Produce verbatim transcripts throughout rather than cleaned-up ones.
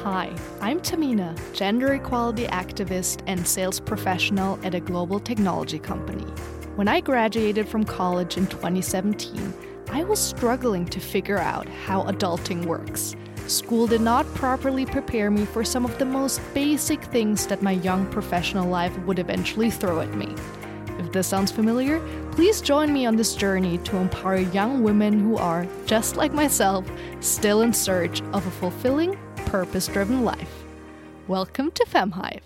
Hi, I'm Tamina, gender equality activist and sales professional at a global technology company. When I graduated from college in twenty seventeen, I was struggling to figure out how adulting works. School did not properly prepare me for some of the most basic things that my young professional life would eventually throw at me. If this sounds familiar, please join me on this journey to empower young women who are, just like myself, still in search of a fulfilling, purpose-driven life. Welcome to FemHive.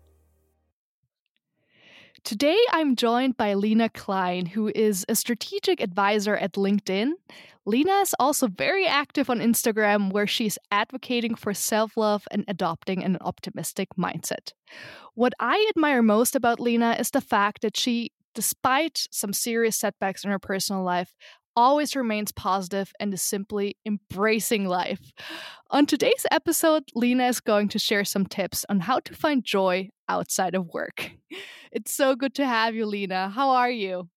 Today, I'm joined by Lena Klein, who is a strategic advisor at LinkedIn. Lena is also very active on Instagram, where she's advocating for self-love and adopting an optimistic mindset. What I admire most about Lena is the fact that she, despite some serious setbacks in her personal life, always remains positive and is simply embracing life. On today's episode, Lena is going to share some tips on how to find joy outside of work. It's so good to have you, Lena. How are you?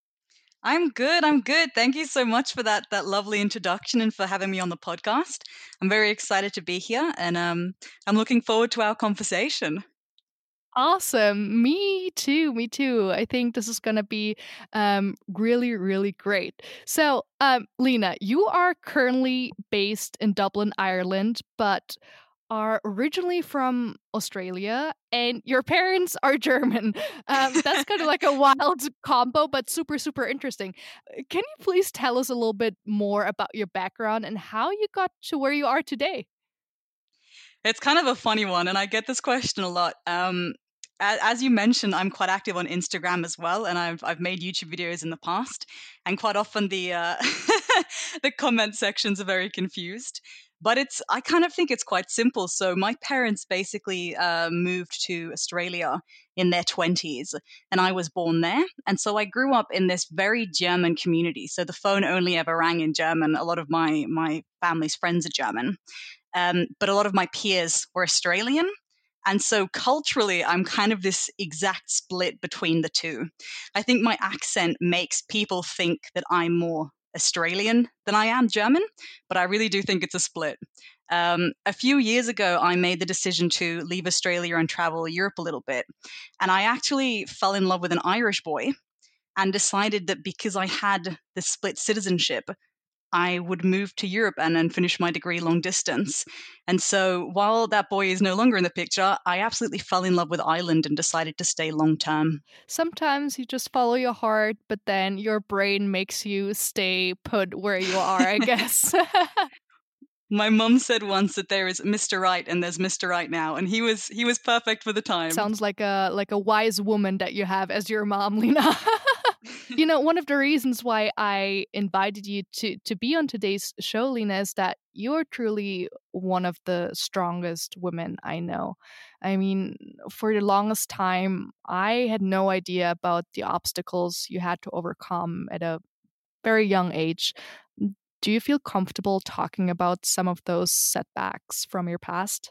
I'm good. I'm good. Thank you so much for that that lovely introduction and for having me on the podcast. I'm very excited to be here, and um, I'm looking forward to our conversation. Awesome. Me too. Me too. I think this is going to be um, really, really great. So, um, Lena, you are currently based in Dublin, Ireland, but are originally from Australia, and your parents are German. Um, that's kind of like a wild combo, but super, super interesting. Can you please tell us a little bit more about your background and how you got to where you are today? It's kind of a funny one, and I get this question a lot. Um, a- as you mentioned, I'm quite active on Instagram as well, and I've I've made YouTube videos in the past, and quite often the uh, the comment sections are very confused. But it's I kind of think it's quite simple. So my parents basically uh, moved to Australia in their twenties, and I was born there, and so I grew up in this very German community. So the phone only ever rang in German. A lot of my my family's friends are German. Um, but a lot of my peers were Australian. And so culturally, I'm kind of this exact split between the two. I think my accent makes people think that I'm more Australian than I am German, but I really do think it's a split. Um, a few years ago, I made the decision to leave Australia and travel Europe a little bit. And I actually fell in love with an Irish boy and decided that because I had this split citizenship, I would move to Europe and then finish my degree long distance. And so while that boy is no longer in the picture, I absolutely fell in love with Ireland and decided to stay long term. Sometimes you just follow your heart, but then your brain makes you stay put where you are, I guess. My mum said once that there is Mister Right and there's Mister Right now, and he was he was perfect for the time. Sounds like a like a wise woman that you have as your mom, Lena. You know, one of the reasons why I invited you to to be on today's show, Lena, is that you're truly one of the strongest women I know. I mean, for the longest time, I had no idea about the obstacles you had to overcome at a very young age. Do you feel comfortable talking about some of those setbacks from your past?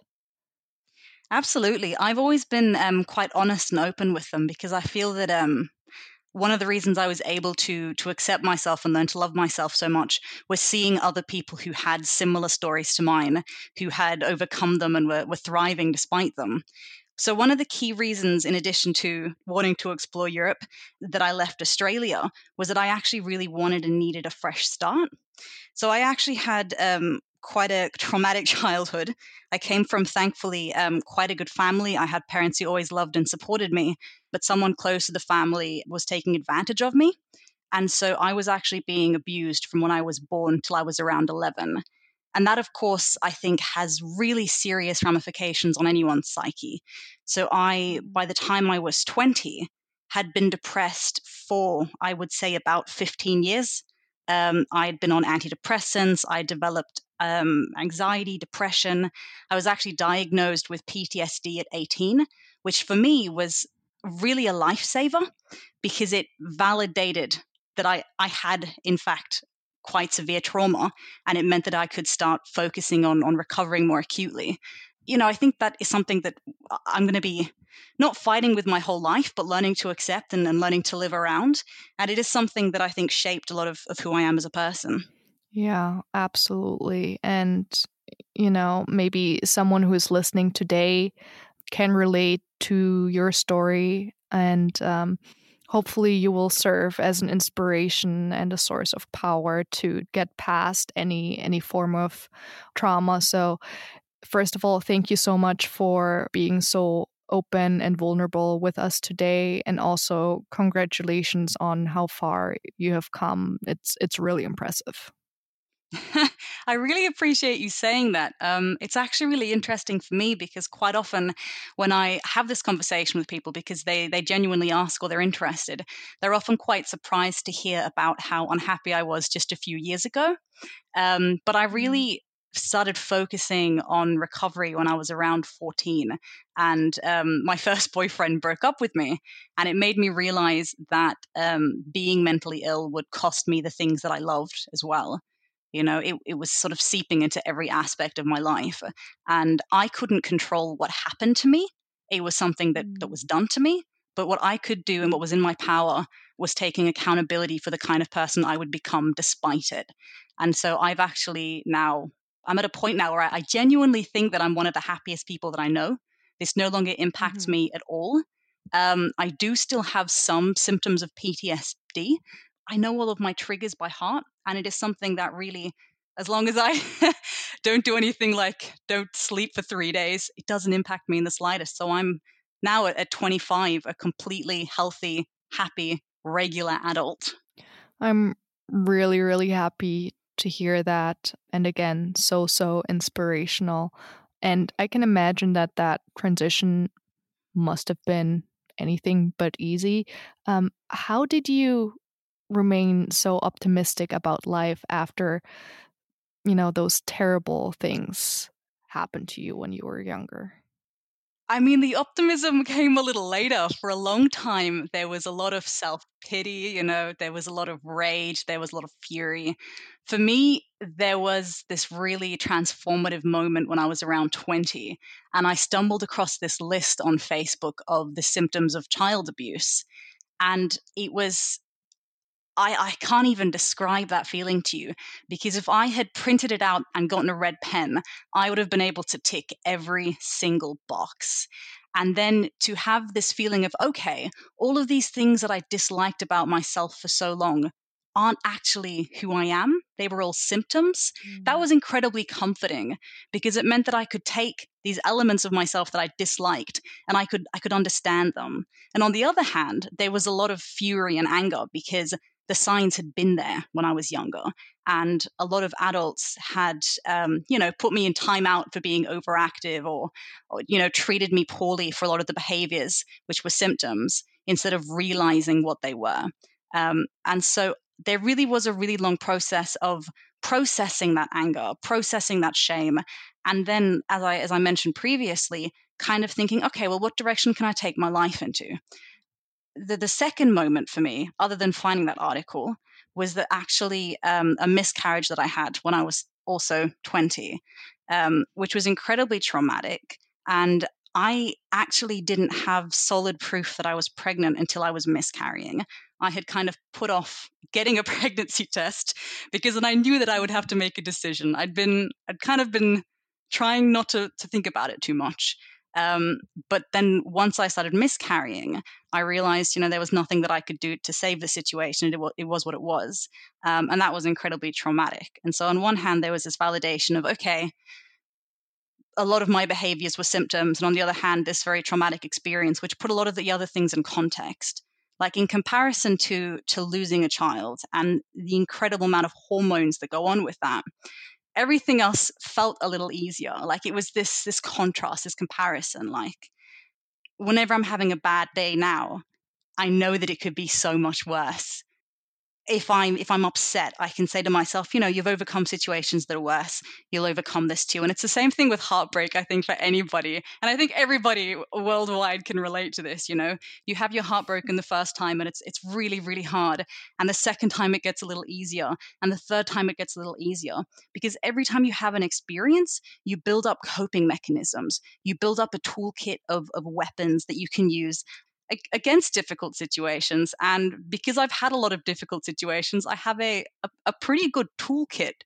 Absolutely. I've always been um, quite honest and open with them because I feel that um, one of the reasons I was able to to accept myself and learn to love myself so much was seeing other people who had similar stories to mine, who had overcome them and were, were thriving despite them. So one of the key reasons, in addition to wanting to explore Europe, that I left Australia was that I actually really wanted and needed a fresh start. So I actually had um, quite a traumatic childhood. I came from, thankfully, um, quite a good family. I had parents who always loved and supported me, but someone close to the family was taking advantage of me. And so I was actually being abused from when I was born till I was around eleven. And that, of course, I think has really serious ramifications on anyone's psyche. So I, by the time I was twenty, had been depressed for, I would say, about fifteen years. Um, I had been on antidepressants. I developed um, anxiety, depression. I was actually diagnosed with P T S D at eighteen, which for me was really a lifesaver because it validated that I, I had, in fact, quite severe trauma, and it meant that I could start focusing on, on recovering more acutely. You know, I think that is something that I'm going to be not fighting with my whole life, but learning to accept and, and learning to live around. And it is something that I think shaped a lot of, of who I am as a person. Yeah, absolutely. And you know, maybe someone who is listening today can relate to your story, and um, hopefully you will serve as an inspiration and a source of power to get past any any form of trauma. So first of all, thank you so much for being so open and vulnerable with us today, and also congratulations on how far you have come. It's it's really impressive. I really appreciate you saying that. Um, it's actually really interesting for me because quite often when I have this conversation with people, because they they genuinely ask or they're interested, they're often quite surprised to hear about how unhappy I was just a few years ago. Um, but I Mm. really started focusing on recovery when I was around fourteen. And um, my first boyfriend broke up with me. And it made me realize that um, being mentally ill would cost me the things that I loved as well. You know, it, it was sort of seeping into every aspect of my life. And I couldn't control what happened to me. It was something that, that Mm. was done to me. But what I could do and what was in my power was taking accountability for the kind of person I would become despite it. And so I've actually now, I'm at a point now where I, I genuinely think that I'm one of the happiest people that I know. This no longer impacts Mhm. me at all. Um, I do still have some symptoms of P T S D. I know all of my triggers by heart, and it is something that really, as long as I don't do anything like don't sleep for three days, it doesn't impact me in the slightest. So I'm now at, at twenty-five, a completely healthy, happy, regular adult. I'm really, really happy to hear that. And again, so, so inspirational. And I can imagine that that transition must have been anything but easy. Um, how did you remain so optimistic about life after, you know, those terrible things happened to you when you were younger? I mean, the optimism came a little later. For a long time, there was a lot of self pity, you know, there was a lot of rage, there was a lot of fury. For me, there was this really transformative moment when I was around twenty, and I stumbled across this list on Facebook of the symptoms of child abuse. And it was I, I can't even describe that feeling to you, because if I had printed it out and gotten a red pen, I would have been able to tick every single box. And then to have this feeling of, okay, all of these things that I disliked about myself for so long aren't actually who I am. They were all symptoms. That Mm. was incredibly comforting, because it meant that I could take these elements of myself that I disliked and I could I could understand them. And on the other hand, there was a lot of fury and anger, because the signs had been there when I was younger. And a lot of adults had, um, you know, put me in timeout for being overactive, or, or, you know, treated me poorly for a lot of the behaviors, which were symptoms, instead of realizing what they were. Um, and so there really was a really long process of processing that anger, processing that shame. And then, as I, as I mentioned previously, kind of thinking, okay, well, what direction can I take my life into? the, the second moment for me, other than finding that article, was that actually um, a miscarriage that I had when I was also twenty, um, which was incredibly traumatic. And I actually didn't have solid proof that I was pregnant until I was miscarrying. I had kind of put off getting a pregnancy test because then I knew that I would have to make a decision. I'd been, I'd kind of been trying not to, to think about it too much. Um, but then once I started miscarrying, I realized, you know, there was nothing that I could do to save the situation. It, it was what it was. Um, and that was incredibly traumatic. And so on one hand, there was this validation of, okay, a lot of my behaviors were symptoms. And on the other hand, this very traumatic experience, which put a lot of the other things in context. Like in comparison to to losing a child and the incredible amount of hormones that go on with that, everything else felt a little easier. Like it was this this contrast, this comparison. Like whenever I'm having a bad day now, I know that it could be so much worse. If I'm if I'm upset, I can say to myself, you know, you've overcome situations that are worse. You'll overcome this too. And it's the same thing with heartbreak, I think, for anybody. And I think everybody worldwide can relate to this, you know. You have your heart broken the first time and it's it's really, really hard. And the second time it gets a little easier. And the third time it gets a little easier. Because every time you have an experience, you build up coping mechanisms. You build up a toolkit of, of weapons that you can use against difficult situations. And because I've had a lot of difficult situations, I have a, a, a pretty good toolkit.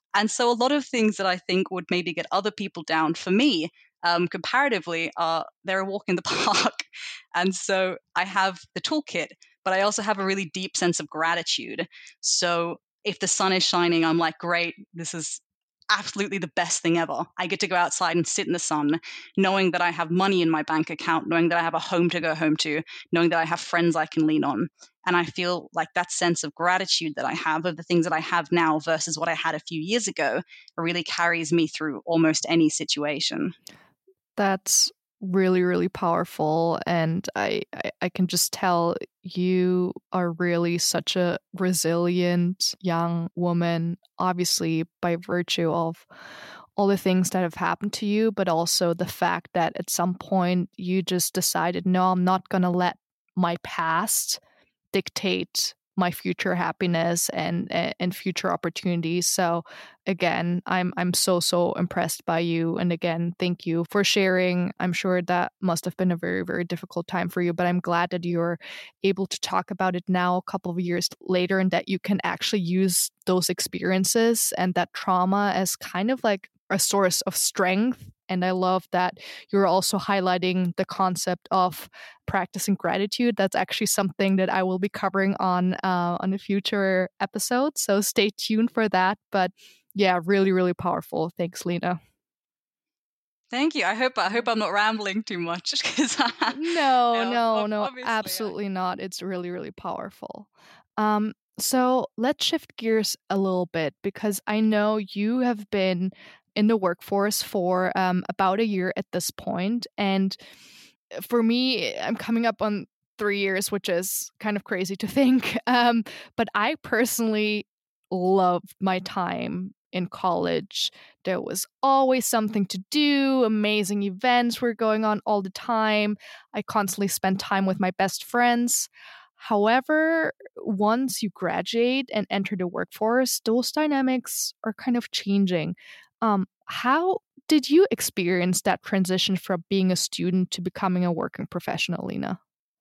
And so a lot of things that I think would maybe get other people down, for me, um, comparatively, are they're a walk in the park. And so I have the toolkit, but I also have a really deep sense of gratitude. So if the sun is shining, I'm like, great, this is absolutely the best thing ever. I get to go outside and sit in the sun, knowing that I have money in my bank account, knowing that I have a home to go home to, knowing that I have friends I can lean on. And I feel like that sense of gratitude that I have of the things that I have now versus what I had a few years ago really carries me through almost any situation. That's really, really powerful. And I, I, I can just tell you are really such a resilient young woman, obviously, by virtue of all the things that have happened to you, but also the fact that at some point you just decided, no, I'm not going to let my past dictate my future happiness and and future opportunities. So again, I'm I'm so so impressed by you, and again, thank you for sharing. I'm sure that must have been a very very difficult time for you, but I'm glad that you're able to talk about it now a couple of years later, and that you can actually use those experiences and that trauma as kind of like a source of strength. And I love that you're also highlighting the concept of practicing gratitude. That's actually something that I will be covering on uh, on a future episode. So stay tuned for that. But yeah, really, really powerful. Thanks, Lena. Thank you. I hope I hope I'm not rambling too much because no, yeah, no, no, obviously, absolutely yeah. not. It's really, really powerful. Um, so let's shift gears a little bit because I know you have been in the workforce for um, about a year at this point, and for me, I'm coming up on three years, which is kind of crazy to think. Um, but I personally loved my time in college. There was always something to do, amazing events were going on all the time. I constantly spent time with my best friends. However, once you graduate and enter the workforce, those dynamics are kind of changing. Um, how did you experience that transition from being a student to becoming a working professional, Lena?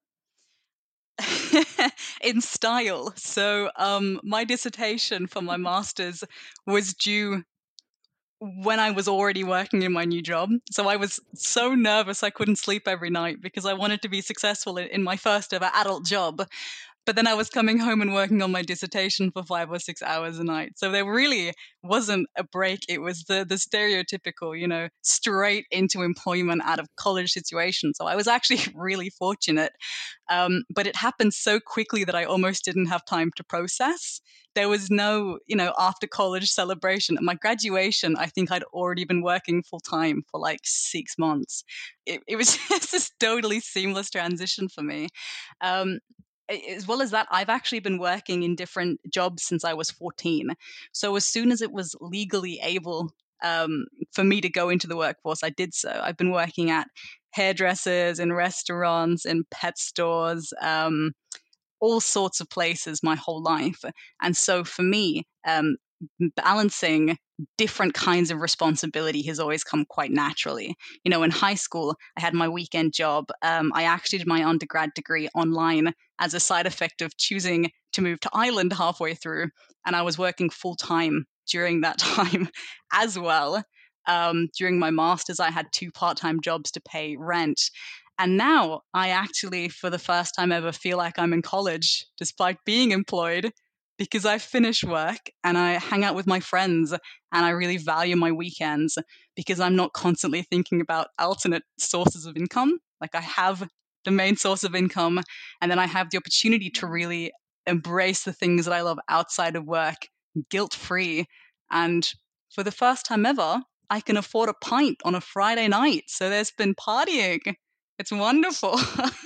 In style. So, um, my dissertation for my master's was due when I was already working in my new job. So I was so nervous I couldn't sleep every night because I wanted to be successful in, in my first ever adult job. But then I was coming home and working on my dissertation for five or six hours a night. So there really wasn't a break. It was the the stereotypical, you know, straight into employment out of college situation. So I was actually really fortunate. Um, but it happened so quickly that I almost didn't have time to process. There was no, you know, after college celebration. At my graduation, I think I'd already been working full time for like six months. It, it was just this totally seamless transition for me. Um, as well as that, I've actually been working in different jobs since I was fourteen. So as soon as it was legally able um, for me to go into the workforce, I did so. I've been working at hairdressers, in restaurants, in pet stores, um, all sorts of places my whole life. And so for me, um, balancing different kinds of responsibility has always come quite naturally. You know, in high school, I had my weekend job. Um, I actually did my undergrad degree online as a side effect of choosing to move to Ireland halfway through. And I was working full time during that time as well. Um, during my master's, I had two part time jobs to pay rent. And now I actually, for the first time ever, feel like I'm in college despite being employed because I finish work and I hang out with my friends and I really value my weekends because I'm not constantly thinking about alternate sources of income. Like I have the main source of income and then I have the opportunity to really embrace the things that I love outside of work guilt free. And for the first time ever, I can afford a pint on a Friday night. So there's been partying. It's wonderful.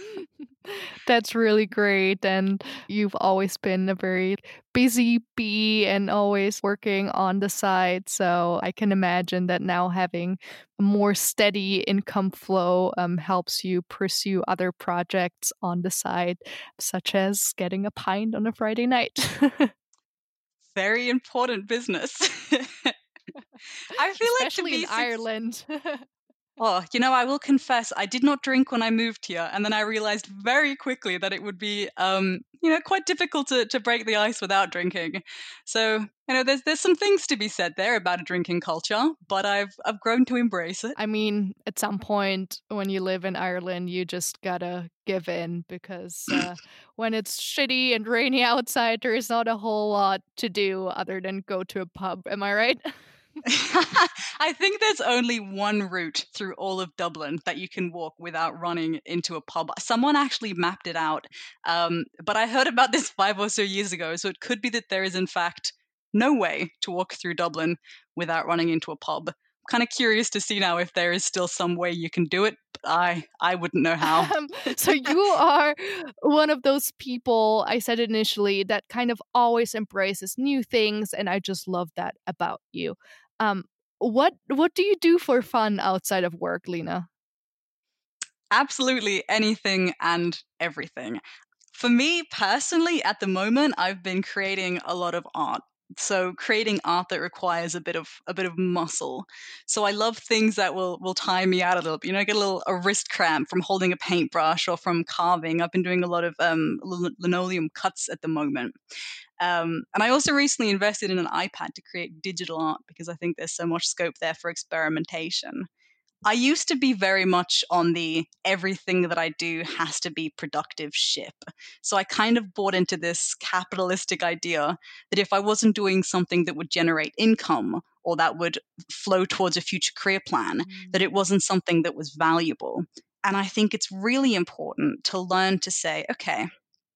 That's really great. And you've always been a very busy bee and always working on the side. So I can imagine that now having a more steady income flow um, helps you pursue other projects on the side, such as getting a pint on a Friday night. Very important business. I feel like to Especially be in Ireland. Oh, you know, I will confess, I did not drink when I moved here, and then I realized very quickly that it would be um, you know, quite difficult to, to break the ice without drinking. So, you know, there's there's some things to be said there about a drinking culture, but I've I've grown to embrace it. I mean, at some point when you live in Ireland, you just gotta give in because uh, when it's shitty and rainy outside, there is not a whole lot to do other than go to a pub. Am I right? I think there's only one route through all of Dublin that you can walk without running into a pub. Someone actually mapped it out, um, but I heard about this five or so years ago, so it could be that there is, in fact, no way to walk through Dublin without running into a pub. I'm kind of curious to see now if there is still some way you can do it, but I, I wouldn't know how. Um, so you are one of those people, I said initially, that kind of always embraces new things, and I just love that about you. Um, what what do you do for fun outside of work, Lena? Absolutely anything and everything. For me personally, at the moment, I've been creating a lot of art. So creating art that requires a bit of a bit of muscle. So I love things that will will tire me out a little bit. You know, I get a little a wrist cramp from holding a paintbrush or from carving. I've been doing a lot of um, linoleum cuts at the moment. Um, and I also recently invested in an iPad to create digital art because I think there's so much scope there for experimentation. I used to be very much on the everything that I do has to be productive ship. So I kind of bought into this capitalistic idea that if I wasn't doing something that would generate income or that would flow towards a future career plan, that it wasn't something that was valuable. And I think it's really important to learn to say, okay,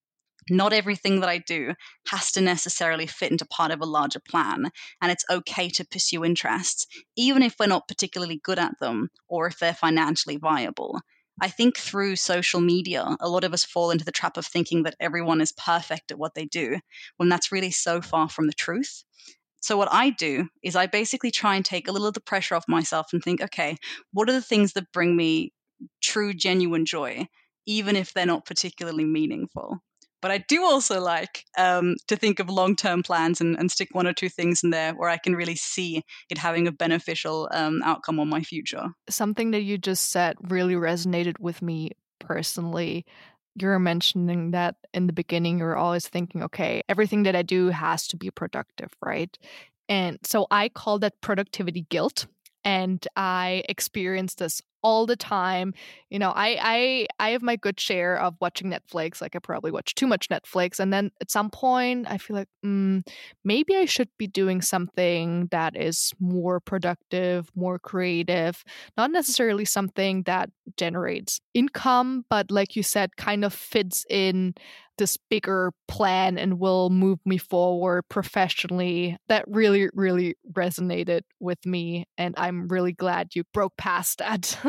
not everything that I do has to necessarily fit into part of a larger plan. And it's okay to pursue interests, even if we're not particularly good at them or if they're financially viable. I think through social media, a lot of us fall into the trap of thinking that everyone is perfect at what they do, when that's really so far from the truth. So, what I do is I basically try and take a little of the pressure off myself and think, okay, what are the things that bring me true, genuine joy, even if they're not particularly meaningful? But I do also like um, to think of long term plans and, and stick one or two things in there where I can really see it having a beneficial um, outcome on my future. Something that you just said really resonated with me personally. You're mentioning that in the beginning, you're always thinking, okay, everything that I do has to be productive, right? And so I call that productivity guilt. And I experience this all the time. You know, I I I have my good share of watching Netflix. Like I probably watch too much Netflix, and then at some point I feel like mm, maybe I should be doing something that is more productive, more creative, not necessarily something that generates income, but like you said, kind of fits in this bigger plan and will move me forward professionally. That really, really resonated with me. And I'm really glad you broke past that.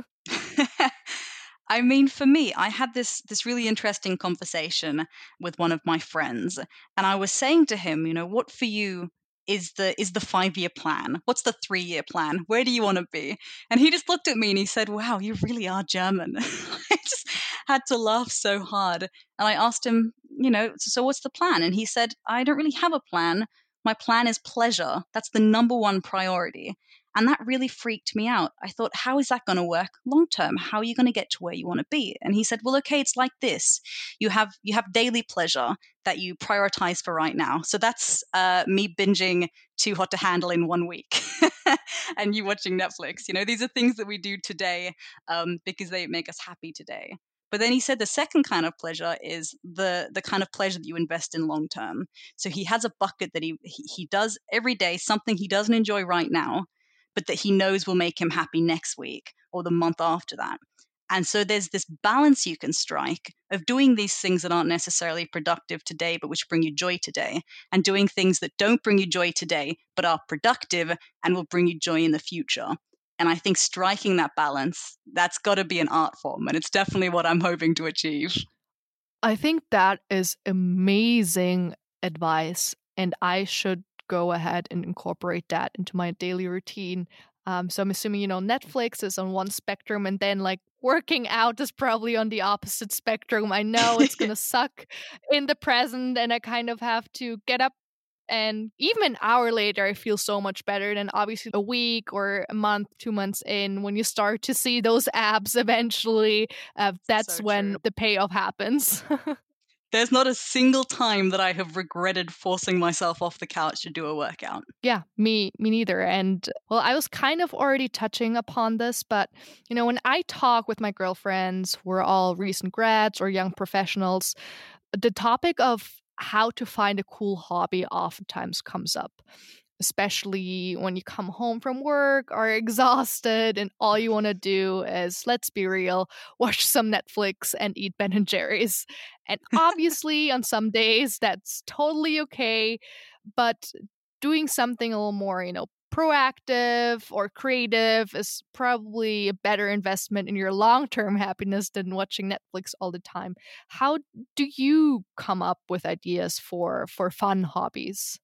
I mean, for me, I had this this really interesting conversation with one of my friends, and I was saying to him, you know, what for you is the is the five year plan? What's the three year plan? Where do you want to be? And he just looked at me and he said, "Wow, you really are German." I just had to laugh so hard, and I asked him, you know, so what's the plan? And he said, "I don't really have a plan. My plan is pleasure. That's the number one priority." And that really freaked me out. I thought, how is that going to work long term? How are you going to get to where you want to be? And he said, well, okay, it's like this. You have you have daily pleasure that you prioritize for right now. So that's uh, me binging Too Hot to Handle in one week and you watching Netflix. You know, these are things that we do today um, because they make us happy today. But then he said the second kind of pleasure is the the kind of pleasure that you invest in long term. So he has a bucket that he, he he does every day, something he doesn't enjoy right now, but that he knows will make him happy next week or the month after that. And so there's this balance you can strike of doing these things that aren't necessarily productive today, but which bring you joy today, and doing things that don't bring you joy today, but are productive and will bring you joy in the future. And I think striking that balance, that's got to be an art form. And it's definitely what I'm hoping to achieve. I think that is amazing advice. And I should go ahead and incorporate that into my daily routine. Um, so I'm assuming, you know, Netflix is on one spectrum and then like working out is probably on the opposite spectrum. I know it's going to suck in the present and I kind of have to get up and even an hour later, I feel so much better than obviously a week or a month, two months in when you start to see those abs eventually. Uh, that's So when true. the payoff happens. There's not a single time that I have regretted forcing myself off the couch to do a workout. Yeah, me me neither. And well, I was kind of already touching upon this, but you know, when I talk with my girlfriends, we're all recent grads or young professionals, the topic of how to find a cool hobby oftentimes comes up, especially when you come home from work, are exhausted, and all you want to do is, let's be real, watch some Netflix and eat Ben and Jerry's. And obviously, on some days, that's totally okay. But doing something a little more, you know, proactive or creative is probably a better investment in your long-term happiness than watching Netflix all the time. How do you come up with ideas for for fun hobbies?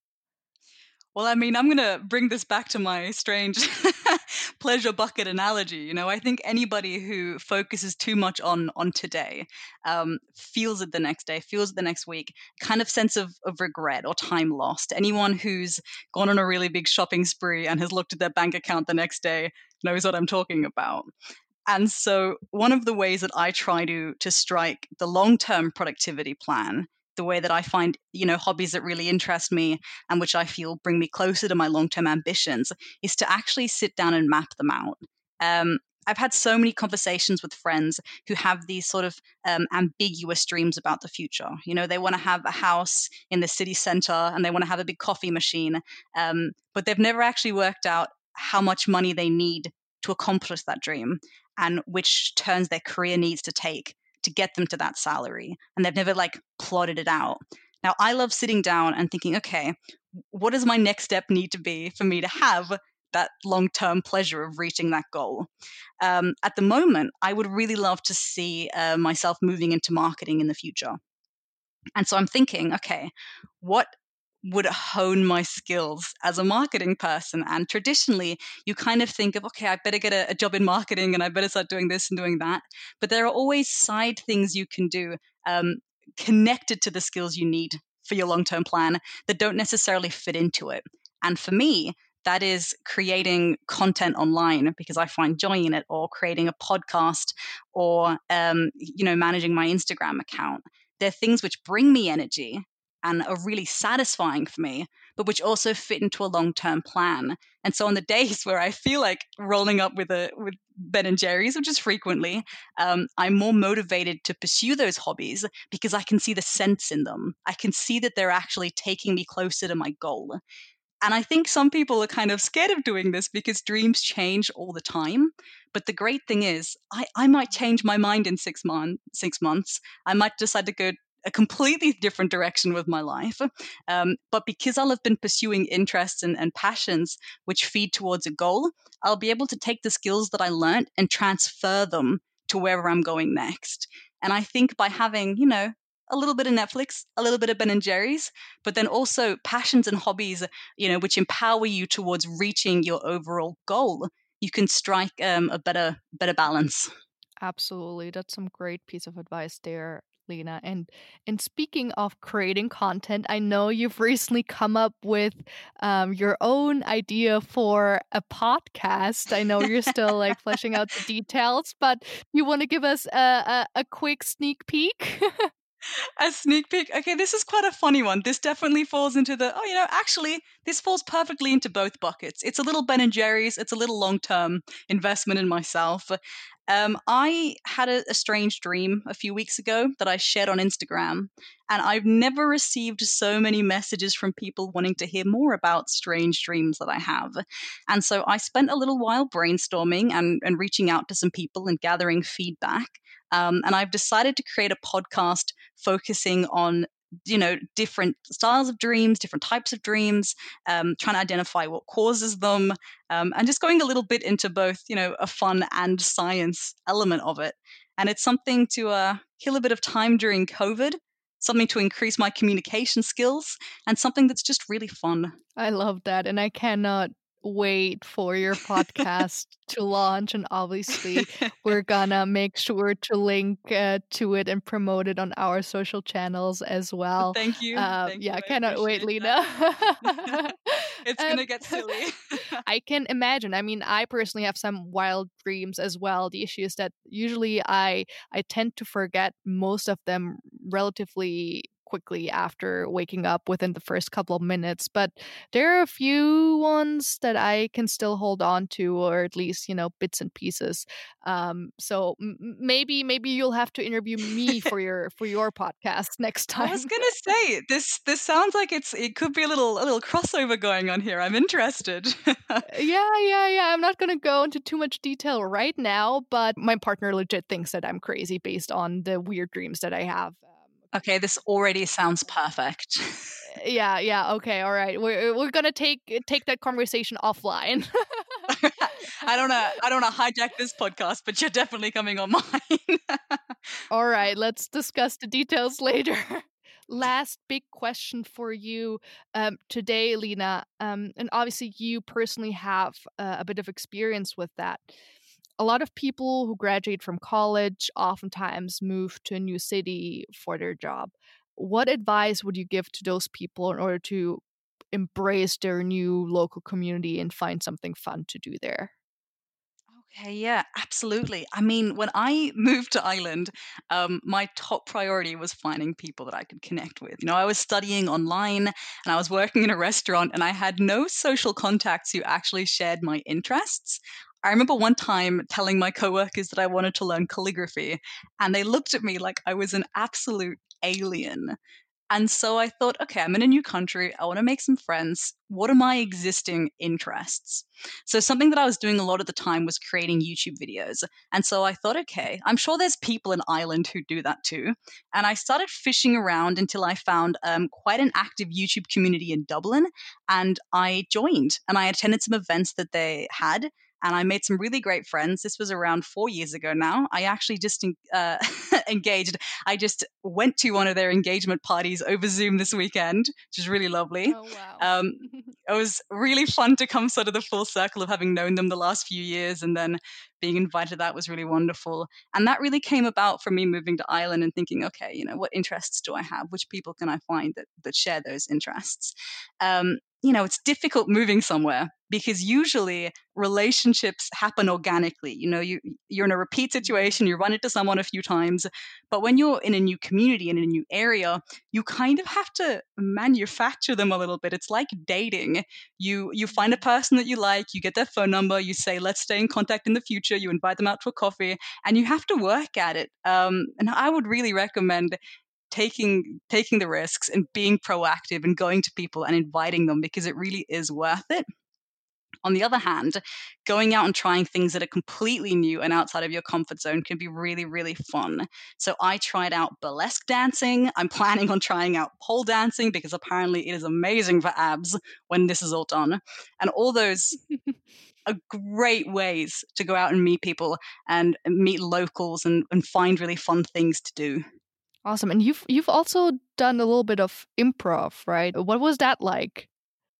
Well, I mean, I'm going to bring this back to my strange pleasure bucket analogy. You know, I think anybody who focuses too much on on today um, feels it the next day, feels it the next week, kind of sense of, of regret or time lost. Anyone who's gone on a really big shopping spree and has looked at their bank account the next day knows what I'm talking about. And so one of the ways that I try to to strike the long-term productivity plan, the way that I find, you know, hobbies that really interest me and which I feel bring me closer to my long-term ambitions, is to actually sit down and map them out. Um, I've had so many conversations with friends who have these sort of um, ambiguous dreams about the future. You know, they want to have a house in the city center and they want to have a big coffee machine, um, but they've never actually worked out how much money they need to accomplish that dream and which turns their career needs to take to get them to that salary. And they've never like plotted it out. Now, I love sitting down and thinking, okay, what does my next step need to be for me to have that long-term pleasure of reaching that goal? Um, at the moment, I would really love to see uh, myself moving into marketing in the future. And so I'm thinking, okay, what would hone my skills as a marketing person? And traditionally, you kind of think of, okay, I better get a, a job in marketing and I better start doing this and doing that. But there are always side things you can do um, connected to the skills you need for your long-term plan that don't necessarily fit into it. And for me, that is creating content online because I find joy in it, or creating a podcast, or um, you know, managing my Instagram account. They're things which bring me energy and are really satisfying for me, but which also fit into a long-term plan. And so on the days where I feel like rolling up with a with Ben and Jerry's, which is frequently, um, I'm more motivated to pursue those hobbies because I can see the sense in them. I can see that they're actually taking me closer to my goal. And I think some people are kind of scared of doing this because dreams change all the time. But the great thing is, I, I might change my mind in six, month, six months. I might decide to go a completely different direction with my life. Um, but because I'll have been pursuing interests and, and passions which feed towards a goal, I'll be able to take the skills that I learned and transfer them to wherever I'm going next. And I think by having, you know, a little bit of Netflix, a little bit of Ben and Jerry's, but then also passions and hobbies, you know, which empower you towards reaching your overall goal, you can strike um, a better better balance. Absolutely. That's some great piece of advice there, Lena. And and speaking of creating content, I know you've recently come up with um, your own idea for a podcast. I know you're still like fleshing out the details, but you want to give us a, a, a quick sneak peek? A sneak peek. Okay, this is quite a funny one. This definitely falls into the, oh, you know, actually, this falls perfectly into both buckets. It's a little Ben and Jerry's. It's a little long-term investment in myself. Um, I had a, a strange dream a few weeks ago that I shared on Instagram, and I've never received so many messages from people wanting to hear more about strange dreams that I have. And so I spent a little while brainstorming and, and reaching out to some people and gathering feedback. Um, and I've decided to create a podcast focusing on, you know, different styles of dreams, different types of dreams, um, trying to identify what causes them, um, and just going a little bit into both, you know, a fun and science element of it. And it's something to uh, kill a bit of time during COVID, something to increase my communication skills, and something that's just really fun. I love that. And I cannot wait for your podcast to launch, and obviously we're gonna make sure to link uh, to it and promote it on our social channels as well. Thank you. Um, Thank yeah, you. I cannot wait, appreciate that. Lena. It's um, gonna get silly. I can imagine. I mean, I personally have some wild dreams as well. The issue is that usually I I tend to forget most of them relatively quickly after waking up within the first couple of minutes, but there are a few ones that I can still hold on to, or at least, you know, bits and pieces. Um, so m- m- maybe maybe you'll have to interview me for your for your podcast next I was time. gonna say this. This sounds like it's. It could be a little a little crossover going on here. I'm interested. Yeah, yeah, yeah. I'm not gonna go into too much detail right now, but my partner legit thinks that I'm crazy based on the weird dreams that I have. Um, Okay, this already sounds perfect. yeah, yeah. Okay, all right. We're we're gonna take take that conversation offline. I don't know. I don't want to hijack this podcast, but you're definitely coming on mine. All right, let's discuss the details later. Last big question for you um, today, Lena. Um, and obviously, you personally have uh, a bit of experience with that. A lot of people who graduate from college oftentimes move to a new city for their job. What advice would you give to those people in order to embrace their new local community and find something fun to do there? Okay, yeah, absolutely. I mean, when I moved to Ireland, um, my top priority was finding people that I could connect with. You know, I was studying online and I was working in a restaurant, and I had no social contacts who actually shared my interests. I remember one time telling my coworkers that I wanted to learn calligraphy, and they looked at me like I was an absolute alien. And so I thought, okay, I'm in a new country. I want to make some friends. What are my existing interests? So, something that I was doing a lot of the time was creating YouTube videos. And so I thought, okay, I'm sure there's people in Ireland who do that too. And I started fishing around until I found um, quite an active YouTube community in Dublin. And I joined and I attended some events that they had. And I made some really great friends. This was around four years ago now. I actually just uh, engaged I just went to one of their engagement parties over Zoom this weekend, which is really lovely. Oh, wow. Um, it was really fun to come sort of the full circle of having known them the last few years, and then being invited to that was really wonderful. And that really came about from me moving to Ireland and thinking, okay, you know, what interests do I have? Which people can I find that that share those interests? Um, you know, it's difficult moving somewhere because usually relationships happen organically. You know, you you're in a repeat situation, you run into someone a few times, but when you're in a new community and in a new area, you kind of have to manufacture them a little bit. It's like dating. You you find a person that you like, you get their phone number, you say, let's stay in contact in the future, you invite them out to a coffee, and you have to work at it. Um, and I would really recommend taking taking the risks and being proactive and going to people and inviting them because it really is worth it. On the other hand, going out and trying things that are completely new and outside of your comfort zone can be really, really fun. So I tried out burlesque dancing. I'm planning on trying out pole dancing because apparently it is amazing for abs when this is all done. And all those are great ways to go out and meet people and meet locals and, and find really fun things to do. Awesome. And you've you've also done a little bit of improv, right? What was that like?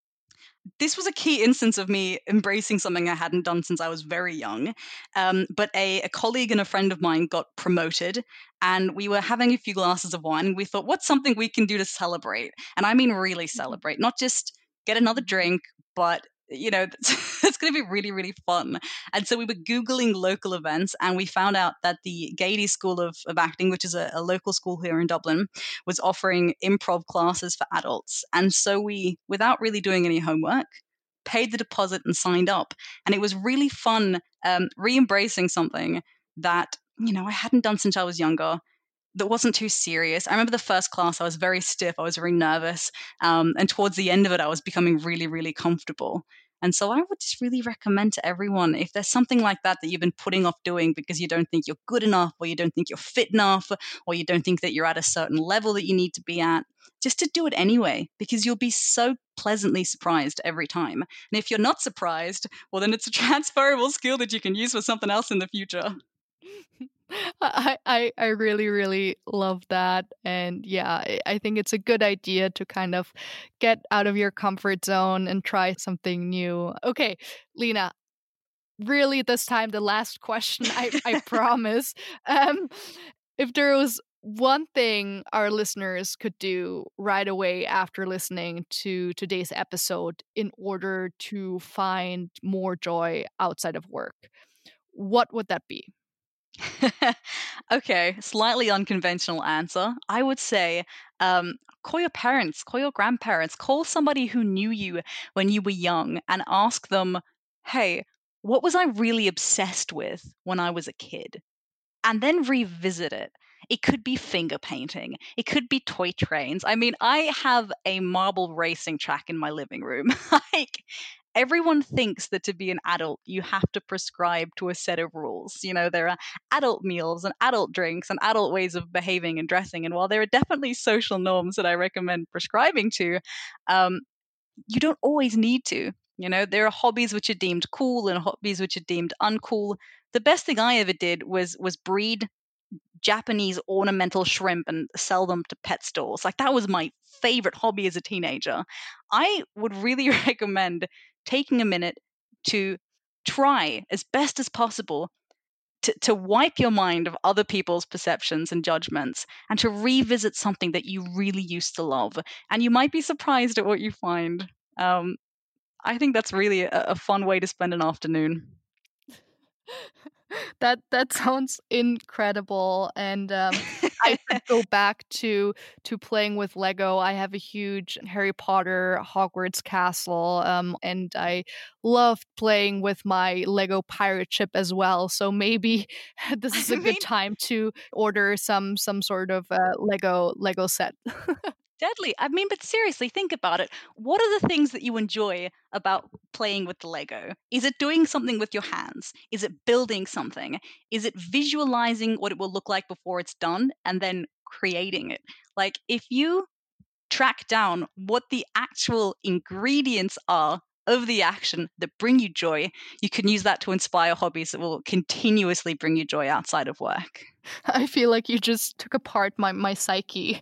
This was a key instance of me embracing something I hadn't done since I was very young. Um, but a, a colleague and a friend of mine got promoted, and we were having a few glasses of wine. And we thought, what's something we can do to celebrate? And I mean, really celebrate, not just get another drink, but you know, it's going to be really, really fun. And so we were Googling local events, and we found out that the Gaiety School of, of Acting, which is a, a local school here in Dublin, was offering improv classes for adults. And so we, without really doing any homework, paid the deposit and signed up. And it was really fun um, re embracing something that, you know, I hadn't done since I was younger. That wasn't too serious. I remember the first class, I was very stiff, I was very nervous. Um, and towards the end of it, I was becoming really, really comfortable. And so I would just really recommend to everyone if there's something like that that you've been putting off doing because you don't think you're good enough, or you don't think you're fit enough, or you don't think that you're at a certain level that you need to be at, just to do it anyway, because you'll be so pleasantly surprised every time. And if you're not surprised, well, then it's a transferable skill that you can use for something else in the future. I, I I really, really love that. And yeah, I, I think it's a good idea to kind of get out of your comfort zone and try something new. Okay, Lena, really this time the last question, I, I promise. Um, if there was one thing our listeners could do right away after listening to today's episode in order to find more joy outside of work, what would that be? Okay, slightly unconventional answer. I would say um, call your parents, call your grandparents, call somebody who knew you when you were young and ask them, hey, what was I really obsessed with when I was a kid? And then revisit it. It could be finger painting. It could be toy trains. I mean, I have a marble racing track in my living room. Like, everyone thinks that to be an adult, you have to prescribe to a set of rules. You know, there are adult meals and adult drinks and adult ways of behaving and dressing. And while there are definitely social norms that I recommend prescribing to, um, you don't always need to. You know, there are hobbies which are deemed cool and hobbies which are deemed uncool. The best thing I ever did was was breed Japanese ornamental shrimp and sell them to pet stores. Like, that was my favorite hobby as a teenager. I would really recommend taking a minute to try as best as possible to, to wipe your mind of other people's perceptions and judgments and to revisit something that you really used to love. And you might be surprised at what you find. Um, I think that's really a, a fun way to spend an afternoon. That that sounds incredible, and um, I could go back to to playing with Lego. I have a huge Harry Potter Hogwarts castle, um, and I loved playing with my Lego pirate ship as well. So maybe this is a I mean, good time to order some some sort of uh, Lego Lego set. deadly. I mean, but seriously, think about it. What are the things that you enjoy about playing with the Lego? Is it doing something with your hands? Is it building something? Is it visualizing what it will look like before it's done and then creating it? Like, if you track down what the actual ingredients are of the action that bring you joy, you can use that to inspire hobbies that will continuously bring you joy outside of work. I feel like you just took apart my my psyche.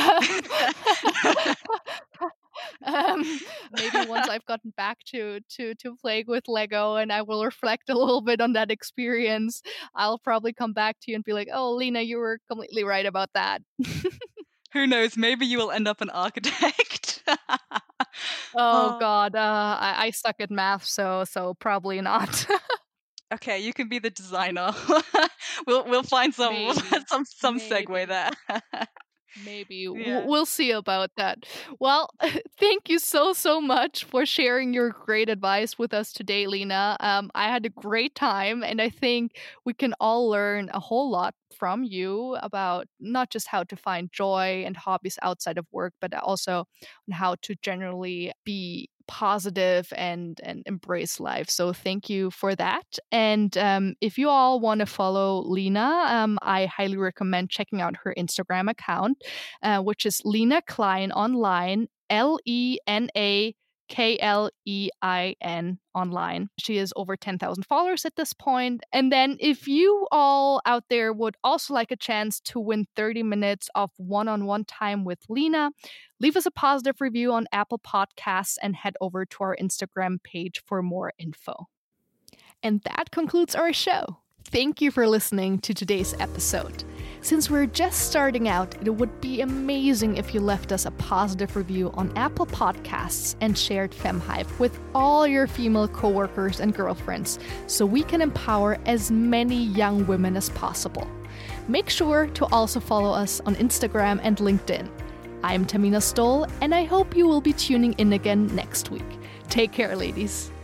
um, maybe once I've gotten back to to to playing with Lego and I will reflect a little bit on that experience, I'll probably come back to you and be like, "Oh, Lena, you were completely right about that." Who knows? Maybe you will end up an architect. Oh Oh, God, uh, I, I suck at math, so so probably not. okay, you can be the designer. we'll we'll find some we'll find Maybe, some some segue maybe. there. Maybe W- Yeah. we'll see about that. Well, thank you so so much for sharing your great advice with us today, Lena. Um, I had a great time, and I think we can all learn a whole lot from you about not just how to find joy and hobbies outside of work, but also on how to generally be positive and and embrace life. So thank you for that. And um, if you all want to follow Lena, um, I highly recommend checking out her Instagram account, uh, which is Lena Klein Online, L E N A K L E I N online. She has over ten thousand followers at this point. And then if you all out there would also like a chance to win thirty minutes of one-on-one time with Lena, leave us a positive review on Apple Podcasts and head over to our Instagram page for more info. And that concludes our show. Thank you for listening to today's episode. Since we're just starting out, it would be amazing if you left us a positive review on Apple Podcasts and shared FemHype with all your female coworkers and girlfriends so we can empower as many young women as possible. Make sure to also follow us on Instagram and LinkedIn. I'm Tamina Stoll, and I hope you will be tuning in again next week. Take care, ladies.